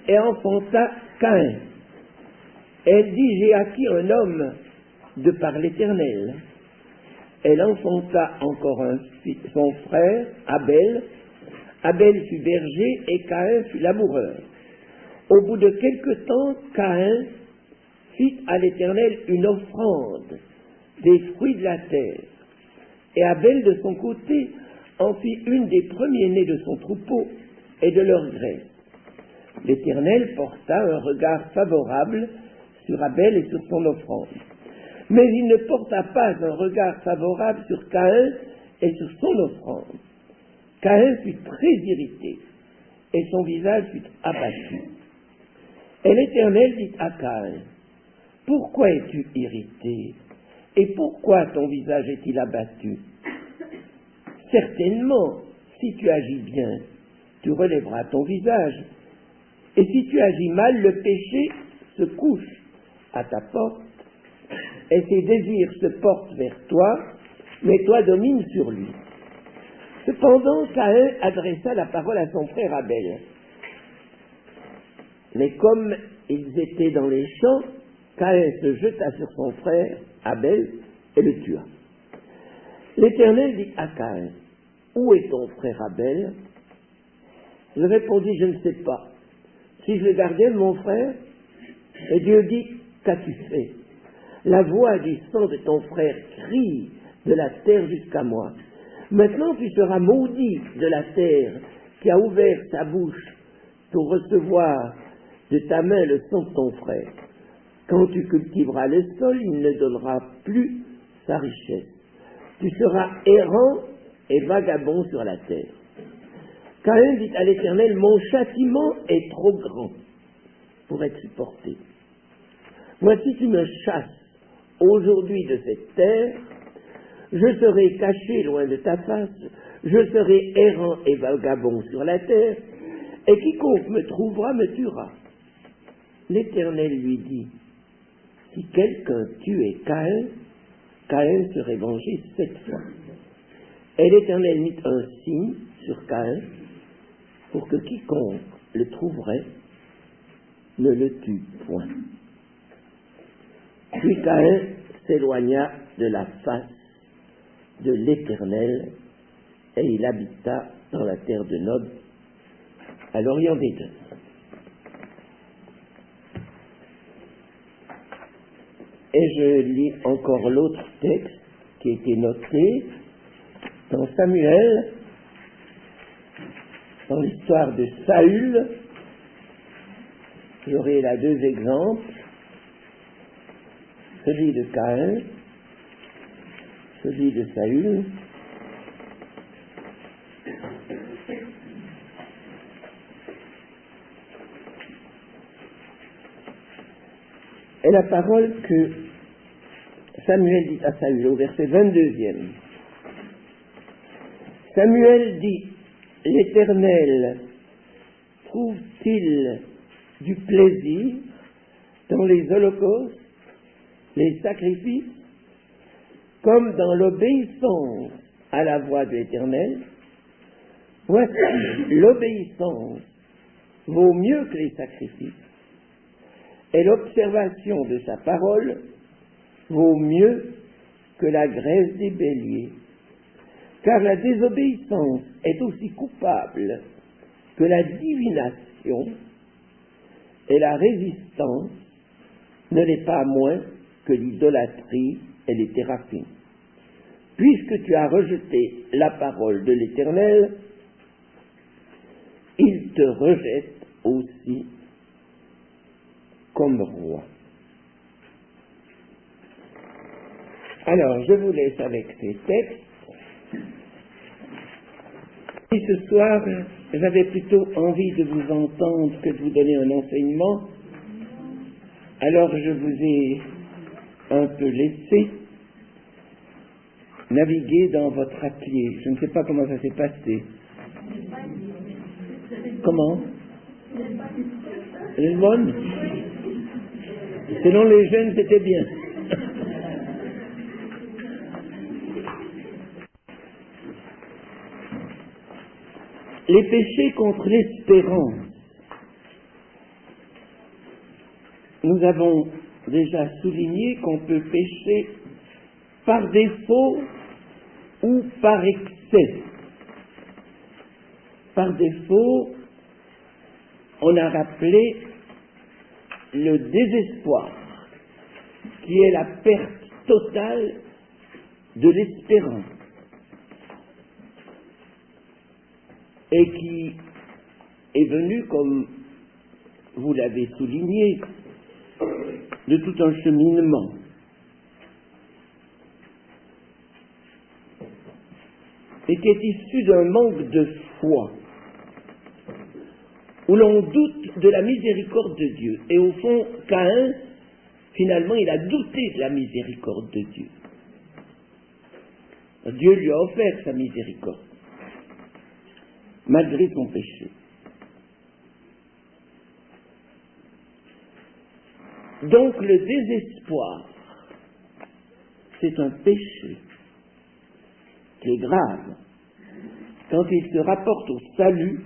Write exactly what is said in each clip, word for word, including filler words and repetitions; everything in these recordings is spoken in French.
et enfanta Caïn. Elle dit, j'ai acquis un homme de par l'Éternel. Elle enfanta encore un fils, son frère, Abel. Abel fut berger et Caïn fut laboureur. Au bout de quelque temps, Caïn fit à l'Éternel une offrande des fruits de la terre. Et Abel, de son côté, en fit une des premiers-nés de son troupeau et de leur graisse. L'Éternel porta un regard favorable sur Abel et sur son offrande. Mais il ne porta pas un regard favorable sur Caïn et sur son offrande. Caïn fut très irrité, et son visage fut abattu. Et l'Éternel dit à Caïn, « Pourquoi es-tu irrité? Et pourquoi ton visage est-il abattu? Certainement, si tu agis bien, tu relèveras ton visage, et si tu agis mal, le péché se couche à ta porte, et ses désirs se portent vers toi, mais toi domines sur lui. » Cependant, Caïn adressa la parole à son frère Abel. Mais comme ils étaient dans les champs, Caïn se jeta sur son frère Abel et le tua. L'Éternel dit à Caïn, « Où est ton frère Abel ?» Il répondit, « Je ne sais pas. Si je le gardais, mon frère ?» Et Dieu dit, « Qu'as-tu fait? La voix du sang de ton frère crie de la terre jusqu'à moi. Maintenant tu seras maudit de la terre qui a ouvert sa bouche pour recevoir de ta main le sang de ton frère. Quand tu cultiveras le sol, il ne donnera plus sa richesse. Tu seras errant et vagabond sur la terre. » Caïn dit à l'Éternel, « Mon châtiment est trop grand pour être supporté. Voici tu me chasses aujourd'hui de cette terre, je serai caché loin de ta face, je serai errant et vagabond sur la terre, et quiconque me trouvera me tuera. » L'Éternel lui dit, « Si quelqu'un tuait Caïn, Caïn serait vengé sept fois. » Et l'Éternel mit un signe sur Caïn pour que quiconque le trouverait ne le tue point. Puis Caïn s'éloigna de la face de l'Éternel et il habita dans la terre de Nod, à l'orient d'Éden. Et je lis encore l'autre texte qui a été noté dans Samuel, dans l'histoire de Saül. J'aurai là deux exemples, celui de Caïn, celui de Saül. Et la parole que Samuel dit à Saül au verset vingt-deuxième. Samuel dit, « L'Éternel trouve-t-il du plaisir dans les holocaustes, les sacrifices, comme dans l'obéissance à la voix de l'Éternel? Voici, l'obéissance vaut mieux que les sacrifices, et l'observation de sa parole vaut mieux que la graisse des béliers. Car la désobéissance est aussi coupable que la divination, et la résistance ne l'est pas moins que l'idolâtrie et les thérapies. Puisque tu as rejeté la parole de l'Éternel, il te rejette aussi comme roi. » Alors, je vous laisse avec ces textes. Et ce soir, j'avais plutôt envie de vous entendre que de vous donner un enseignement. Alors, je vous ai un peu laissé naviguer dans votre atelier. Je ne sais pas comment ça s'est passé. Comment? Lisbonne? Selon les jeunes, c'était bien. Les péchés contre l'espérance. nous avons déjà souligné qu'on peut pécher par défaut ou par excès. Par défaut, on a rappelé le désespoir, qui est la perte totale de l'espérance, et qui est venu, comme vous l'avez souligné, de tout un cheminement. Et qui est issu d'un manque de foi, où l'on doute de la miséricorde de Dieu. Et au fond, Caïn, finalement, il a douté de la miséricorde de Dieu. Dieu lui a offert sa miséricorde, malgré son péché. Donc le désespoir, c'est un péché qui est grave quand il se rapporte au salut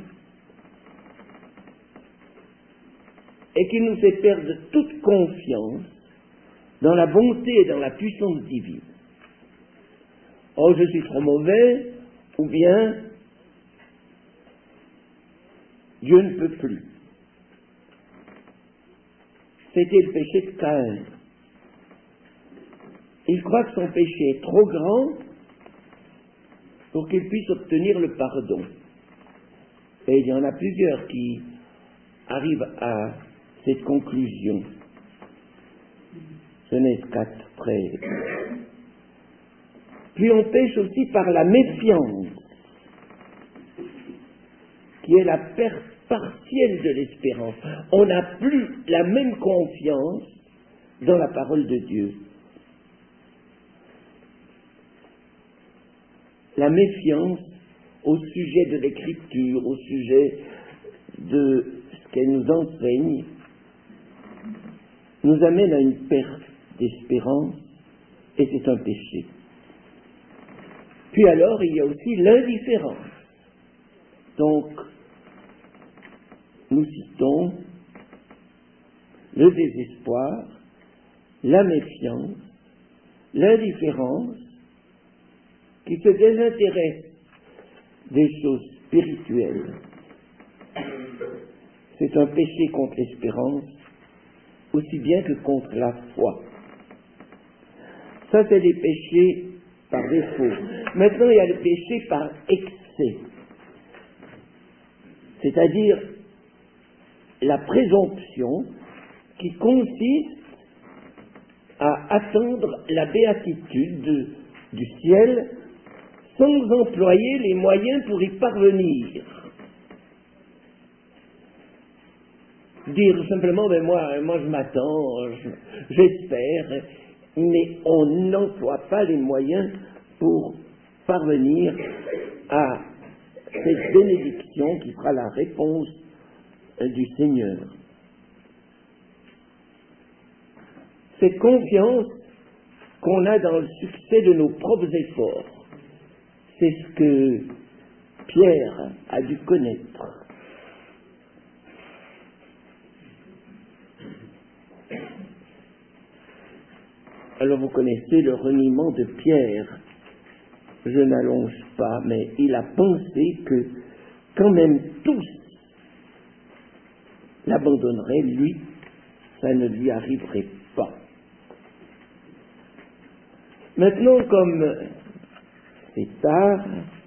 et qu'il nous fait perdre toute confiance dans la bonté et dans la puissance divine. Oh, je suis trop mauvais, ou bien Dieu ne peut plus. C'était le péché de Caïn. Il croit que son péché est trop grand pour qu'il puisse obtenir le pardon. Et il y en a plusieurs qui arrivent à cette conclusion. Genèse quatre, treize. Puis on pêche aussi par la méfiance, qui est la perte partielle de l'espérance. On n'a plus la même confiance dans la parole de Dieu. La méfiance au sujet de l'Écriture, au sujet de ce qu'elle nous enseigne, nous amène à une perte d'espérance, et c'est un péché. Puis alors, il y a aussi l'indifférence. Donc, nous citons le désespoir, la méfiance, l'indifférence, qui se désintéresse des choses spirituelles. C'est un péché contre l'espérance, aussi bien que contre la foi. Ça, c'est des péchés par défaut. Maintenant, il y a le péché par excès, c'est-à-dire la présomption qui consiste à attendre la béatitude du ciel sans employer les moyens pour y parvenir. Dire simplement, ben moi, moi je m'attends, je- j'espère, mais on n'emploie pas les moyens pour parvenir à cette bénédiction qui sera la réponse du Seigneur. Cette confiance qu'on a dans le succès de nos propres efforts, c'est ce que Pierre a dû connaître. Alors vous connaissez le reniement de Pierre. Je n'allonge pas, mais il a pensé que quand même tous l'abandonneraient, lui, ça ne lui arriverait pas. Maintenant, comme c'est tard,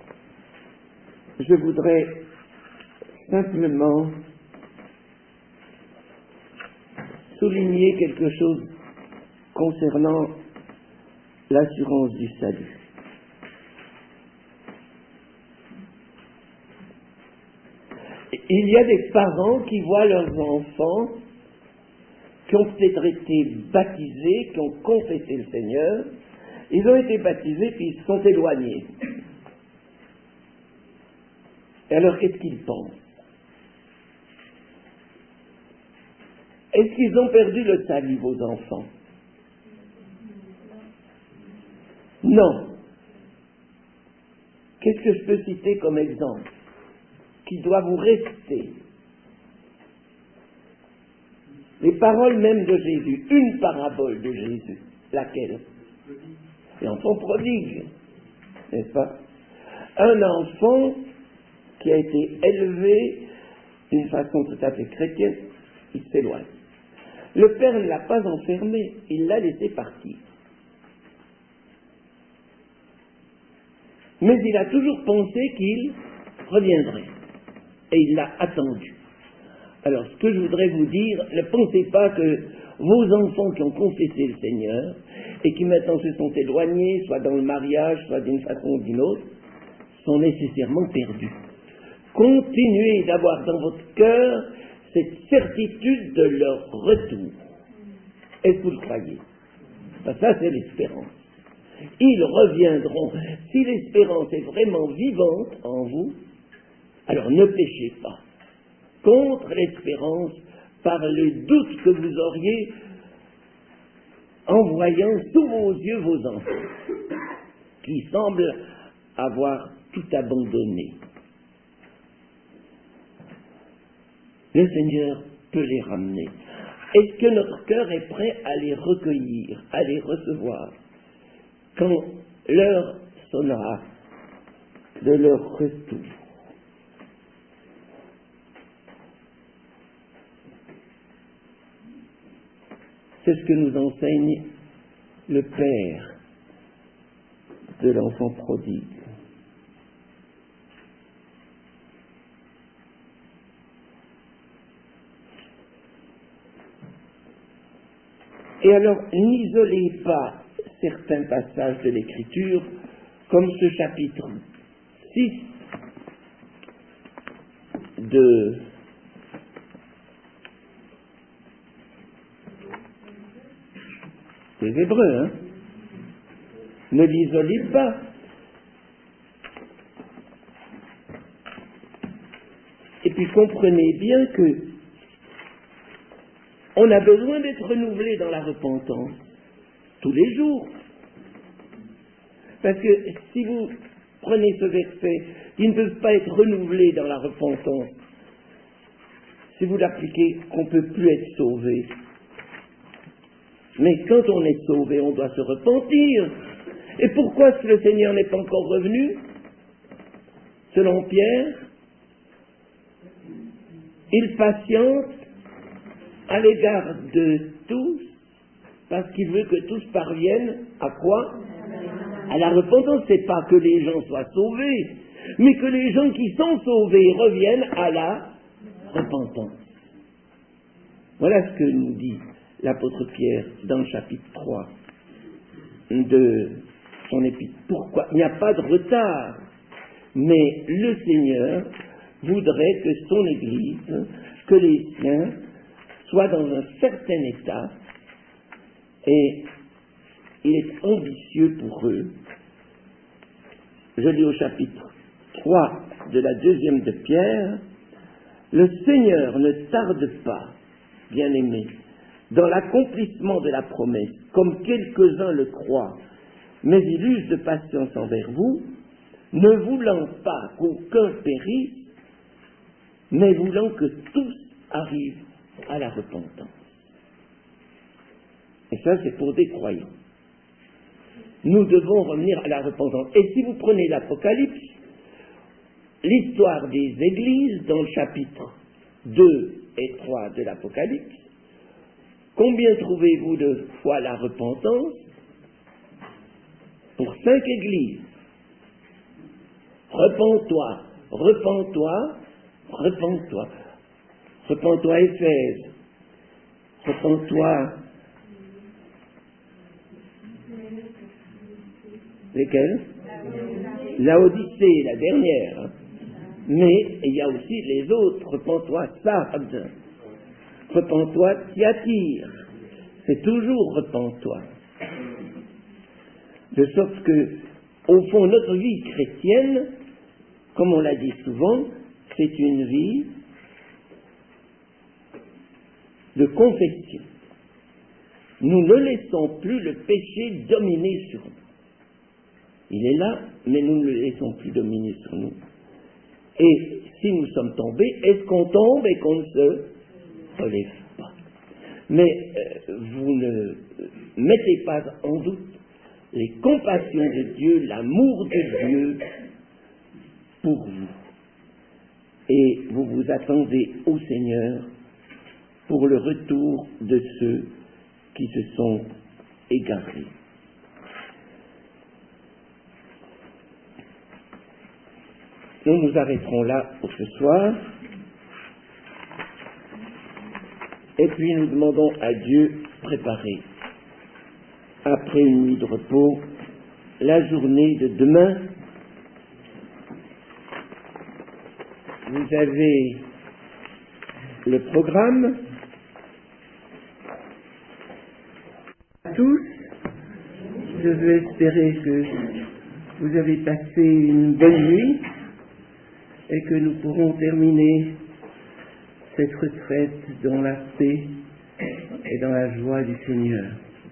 je voudrais simplement souligner quelque chose concernant l'assurance du salut. Il y a des parents qui voient leurs enfants qui ont peut-être été baptisés, qui ont confessé le Seigneur, ils ont été baptisés puis ils se sont éloignés. Et alors qu'est-ce qu'ils pensent? Est-ce qu'ils ont perdu le salut, vos enfants? Non. Qu'est-ce que je peux citer comme exemple qui doit vous rester? les paroles même de Jésus, une parabole de Jésus, laquelle? L'enfant prodigue, n'est-ce pas? Un enfant qui a été élevé d'une façon tout à fait chrétienne, il s'éloigne. Le père ne l'a pas enfermé, il l'a laissé partir. Mais il a toujours pensé qu'il reviendrait. Et il l'a attendu. Alors, ce que je voudrais vous dire, ne pensez pas que vos enfants qui ont confessé le Seigneur et qui maintenant se sont éloignés, soit dans le mariage, soit d'une façon ou d'une autre, sont nécessairement perdus. Continuez d'avoir dans votre cœur cette certitude de leur retour. Est-ce que vous le croyez? Ben, ça, c'est l'espérance. Ils reviendront. Si l'espérance est vraiment vivante en vous, alors ne péchez pas contre l'espérance par le doute que vous auriez en voyant sous vos yeux vos enfants qui semblent avoir tout abandonné. Le Seigneur peut les ramener. Est-ce que notre cœur est prêt à les recueillir, à les recevoir quand l'heure sonnera de leur retour? C'est ce que nous enseigne le Père de l'enfant prodigue. Et alors, n'isolez pas certains passages de l'Écriture, comme ce chapitre six de des Hébreux, hein. Ne l'isolez pas. Et puis comprenez bien que on a besoin d'être renouvelé dans la repentance tous les jours. Parce que si vous prenez ce verset, ils ne peuvent pas être renouvelés dans la repentance. Si vous l'appliquez, on ne peut plus être sauvé. Mais quand on est sauvé, on doit se repentir. Et pourquoi est-ce que le Seigneur n'est pas encore revenu? Selon Pierre, il patiente à l'égard de tous, parce qu'il veut que tous parviennent à quoi? À la repentance. C'est pas que les gens soient sauvés, mais que les gens qui sont sauvés reviennent à la repentance. Voilà ce que nous dit l'apôtre Pierre dans le chapitre trois de son épître. Pourquoi? Il n'y a pas de retard, mais le Seigneur voudrait que son Église, que les siens, soient dans un certain état, et il est ambitieux pour eux. Je lis au chapitre trois de la deuxième de Pierre, « Le Seigneur ne tarde pas, bien-aimés, dans l'accomplissement de la promesse, comme quelques-uns le croient, mais il use de patience envers vous, ne voulant pas qu'aucun périsse, mais voulant que tous arrivent à la repentance. » Et ça, c'est pour des croyants. Nous devons revenir à la repentance. Et si vous prenez l'Apocalypse, l'histoire des églises dans le chapitre deux et trois de l'Apocalypse, combien trouvez-vous de fois la repentance? Pour cinq églises. Repends-toi, repends-toi, repends-toi. Repends-toi Éphèse. Repends-toi. Lesquelles? Laodicée, la dernière. Hein. Mais il y a aussi les autres. Repends-toi Sardes. Repends-toi Thyatire. C'est toujours repends-toi. De sorte que, au fond, notre vie chrétienne, comme on l'a dit souvent, c'est une vie de confession. Nous ne laissons plus le péché dominer sur nous. Il est là, mais nous ne le laissons plus dominer sur nous. Et si nous sommes tombés, est-ce qu'on tombe et qu'on ne se relève pas? mais euh, vous ne mettez pas en doute les compassions de Dieu, l'amour de Dieu pour vous. Et vous vous attendez au Seigneur pour le retour de ceux qui se sont égarés. Nous nous arrêterons là pour ce soir. Et puis nous demandons à Dieu de préparer, après une nuit de repos, la journée de demain. Vous avez le programme. À tous, je veux espérer que vous avez passé une bonne nuit et que nous pourrons terminer cette retraite dans la paix et dans la joie du Seigneur.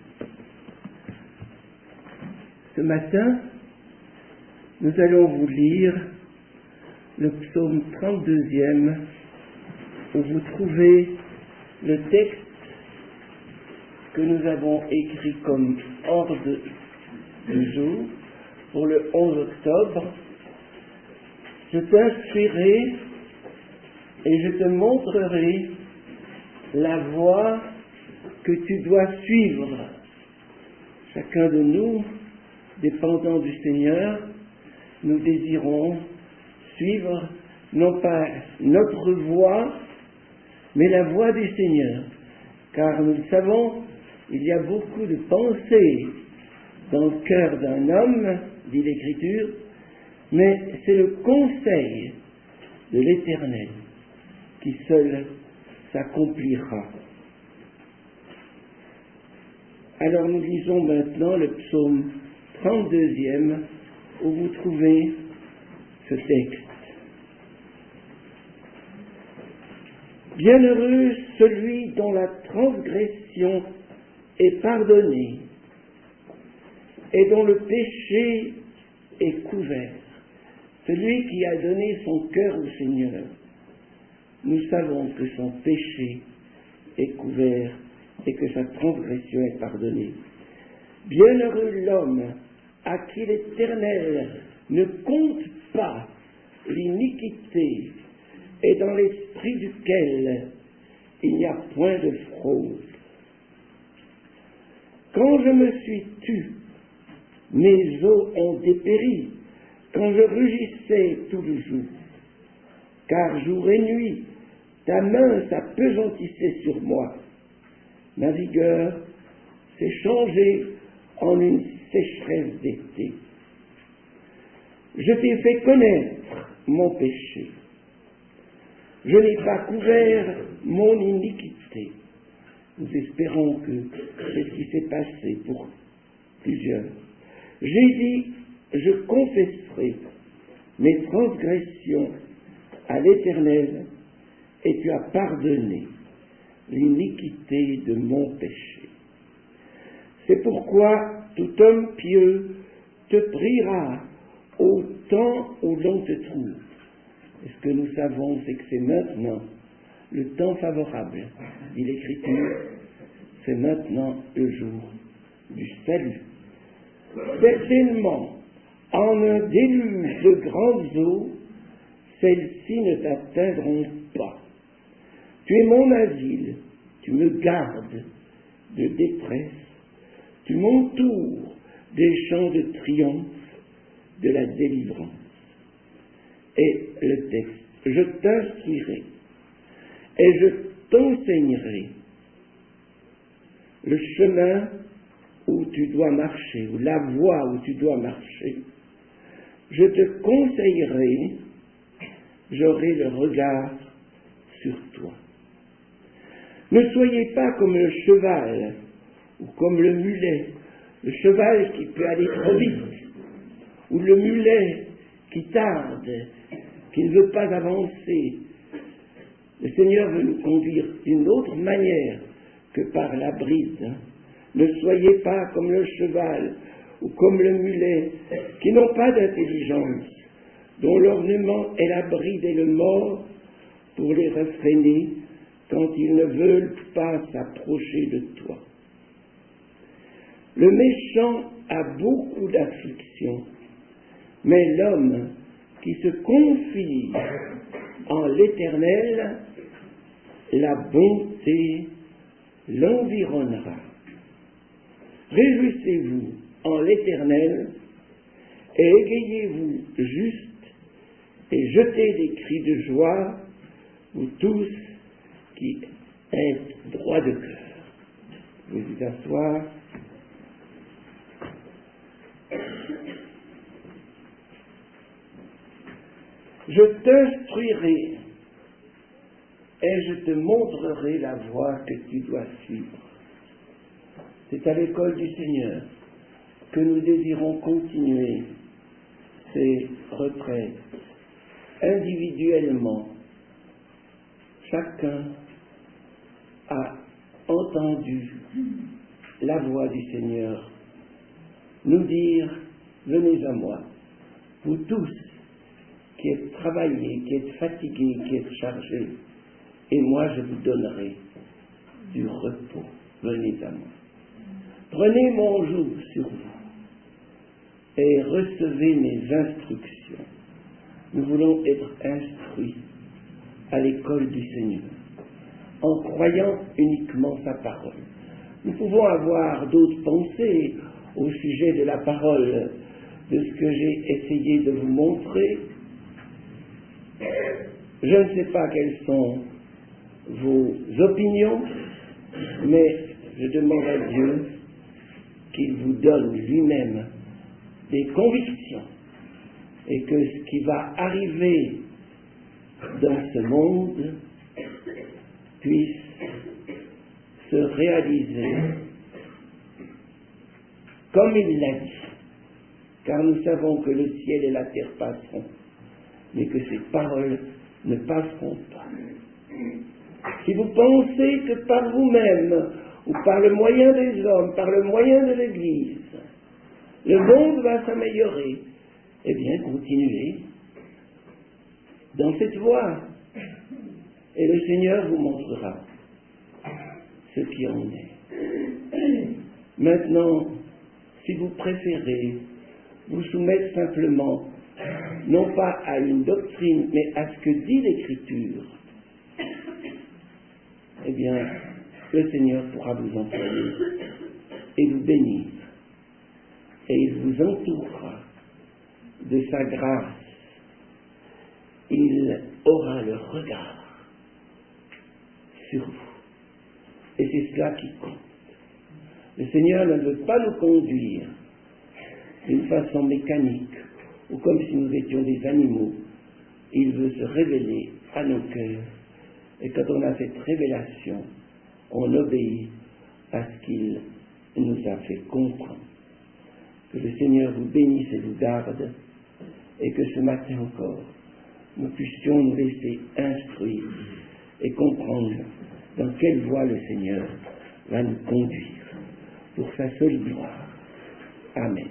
Ce matin, nous allons vous lire le psaume trente-deuxième, où vous trouvez le texte que nous avons écrit comme ordre du jour pour le onze octobre. Je t'instruirai et je te montrerai la voie que tu dois suivre. Chacun de nous, dépendant du Seigneur, nous désirons suivre non pas notre voie, mais la voie du Seigneur. Car nous le savons, il y a beaucoup de pensées dans le cœur d'un homme, dit l'Écriture, mais c'est le conseil de l'Éternel qui seul s'accomplira. Alors nous lisons maintenant le psaume trente-deuxième, où vous trouvez ce texte. Bienheureux celui dont la transgression est pardonnée et dont le péché est couvert. Celui qui a donné son cœur au Seigneur. Nous savons que son péché est couvert et que sa transgression est pardonnée. Bienheureux l'homme à qui l'Éternel ne compte pas l'iniquité et dans l'esprit duquel il n'y a point de fraude. Quand je me suis tu, mes os ont dépéri, quand je rugissais tout le jour. Car jour et nuit, ta main s'appesantissait sur moi. Ma vigueur s'est changée en une sécheresse d'été. Je t'ai fait connaître mon péché. Je n'ai pas couvert mon iniquité. Nous espérons que c'est ce qui s'est passé pour plusieurs. J'ai dit, je confesserai mes transgressions à l'Éternel, et tu as pardonné l'iniquité de mon péché. C'est pourquoi tout homme pieux te priera au temps où l'on te trouve. Et ce que nous savons, c'est que c'est maintenant le temps favorable, dit l'Écriture, c'est maintenant le jour du salut. Certainement, en un déluge de grandes eaux, celles-ci ne t'atteindront pas. Tu es mon asile, tu me gardes de détresse, tu m'entoures des chants de triomphe de la délivrance. Et le texte, je t'instruirai et je t'enseignerai le chemin où tu dois marcher, ou la voie où tu dois marcher. Je te conseillerai, j'aurai le regard sur toi. Ne soyez pas comme le cheval ou comme le mulet, le cheval qui peut aller trop vite, ou le mulet qui tarde, qui ne veut pas avancer. Le Seigneur veut nous conduire d'une autre manière que par la bride. Ne soyez pas comme le cheval ou comme le mulet, qui n'ont pas d'intelligence, dont l'ornement est la bride et le mors pour les refréner, quand ils ne veulent pas s'approcher de toi. Le méchant a beaucoup d'afflictions, mais l'homme qui se confie en l'Éternel, la bonté l'environnera. Réjouissez-vous en l'Éternel et égayez-vous juste et jetez des cris de joie, vous tous qui êtes droits de cœur. Vous vous asseoir. Je t'instruirai et je te montrerai la voie que tu dois suivre. C'est à l'école du Seigneur que nous désirons continuer ces retraites individuellement. Chacun a entendu la voix du Seigneur nous dire, venez à moi, vous tous qui êtes travaillés, qui êtes fatigués, qui êtes chargés, et moi je vous donnerai du repos. Venez à moi. Prenez mon joug sur vous et recevez mes instructions. Nous voulons être instruits à l'école du Seigneur, en croyant uniquement sa parole. Nous pouvons avoir d'autres pensées au sujet de la parole, de ce que j'ai essayé de vous montrer. Je ne sais pas quelles sont vos opinions, mais je demande à Dieu qu'il vous donne lui-même des convictions et que ce qui va arriver dans ce monde puisse se réaliser comme il l'a dit, car nous savons que le ciel et la terre passeront, mais que ces paroles ne passeront pas. Si vous pensez que par vous-même, ou par le moyen des hommes, par le moyen de l'Église, le monde va s'améliorer, eh bien, continuez dans cette voie. Et le Seigneur vous montrera ce qui en est. Maintenant, si vous préférez vous soumettre simplement, non pas à une doctrine, mais à ce que dit l'Écriture, eh bien, le Seigneur pourra vous employer et vous bénir. Et il vous entourera de sa grâce. Il aura le regard sur vous. Et c'est cela qui compte. Le Seigneur ne veut pas nous conduire d'une façon mécanique ou comme si nous étions des animaux. Il veut se révéler à nos cœurs. Et quand on a cette révélation, on obéit à ce qu'il nous a fait comprendre. Que le Seigneur vous bénisse et vous garde, et que ce matin encore, nous puissions nous laisser instruire et comprendre dans quelle voie le Seigneur va nous conduire pour sa seule gloire. Amen.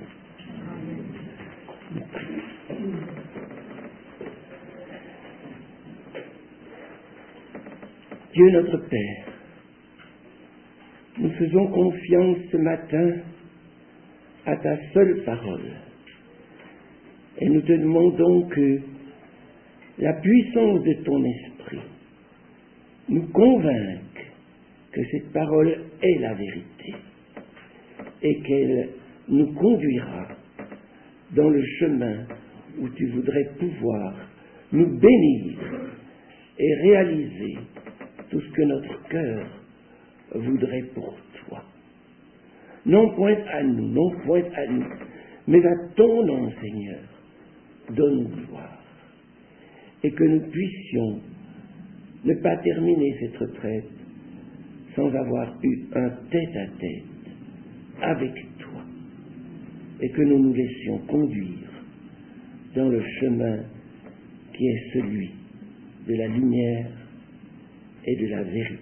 Dieu notre Père, nous faisons confiance ce matin à ta seule parole. Et nous te demandons que la puissance de ton esprit nous convainque que cette parole est la vérité et qu'elle nous conduira dans le chemin où tu voudrais pouvoir nous bénir et réaliser tout ce que notre cœur voudrait pour toi. Non point à nous, non point à nous, mais à ton nom, Seigneur, donne gloire. Et que nous puissions ne pas terminer cette retraite sans avoir eu un tête-à-tête avec toi. Et que nous nous laissions conduire dans le chemin qui est celui de la lumière et de la vérité.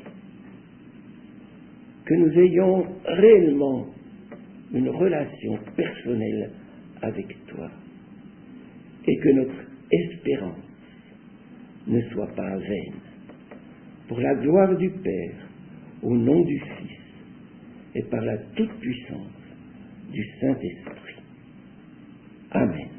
Que nous ayons réellement une relation personnelle avec toi et que notre espérance ne soit pas vaine. pour la gloire du Père, au nom du Fils, et par la toute-puissance du Saint-Esprit. Amen.